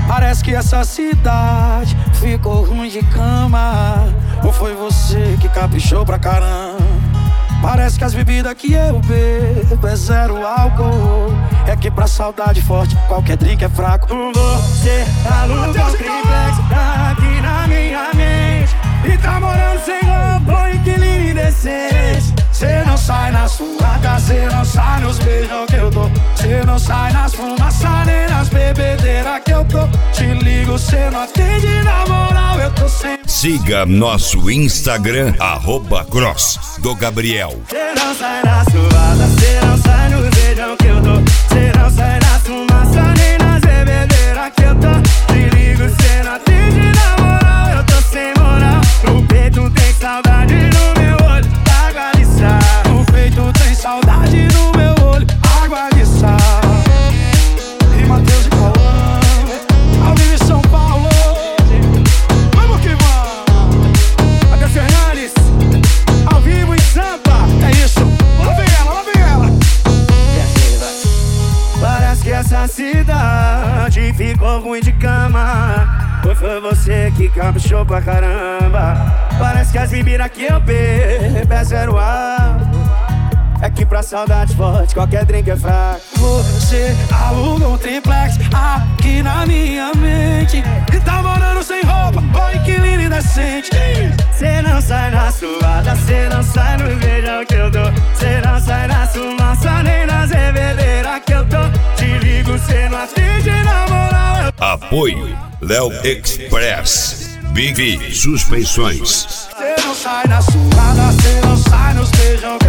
Parece que essa cidade ficou ruim de cama. Ou foi você que caprichou pra caramba? Parece que as bebidas que eu bebo é zero álcool. É que pra saudade forte qualquer drink é fraco. Você aluga um triplex aqui na minha mente e tá morando sem roupa, inquilino indecente. Cê não sai na suada, cê não sai nos beijos que eu dou. Cê não sai nas fumaças nem nas bebedeiras que eu tô. Te ligo, cê não atende, na moral eu tô sem. Siga nosso Instagram, @Cross do Gabriel. Cê não sai na suada, cê não sai nos beijos que eu dou. Cê não sai nas fumaças nem nas bebedeiras que eu tô. Te ligo, cê não atende, na moral eu tô sem moral. No peito tem saudade, no meu olho água de sal. No peito tem saudade, no meu olho água de sal. E Matheus e Cauã, ao vivo em São Paulo. Vamos que vamos. Até Fernandes, ao vivo em Sampa. É isso, lá vem ela, lá vem ela. E assim vai. Parece que essa cidade ficou ruim de cama. Ou foi você que caprichou pra caramba? Parece que as bebidas que eu bebo é zero álcool. É que pra saudade forte qualquer drink é fraco. Você aluga um triplex aqui na minha mente e tá morando sem roupa, oi inquilino indecente. Cê não sai na suada, cê não sai no beijão que eu dou. Cê não sai na fumaça nem nas bebedeiras que eu tô. Te ligo, cê não atende, na moral. Apoio Léo Express, Big Suspensões. Cê não sai na suada, cê não sai nos beijão.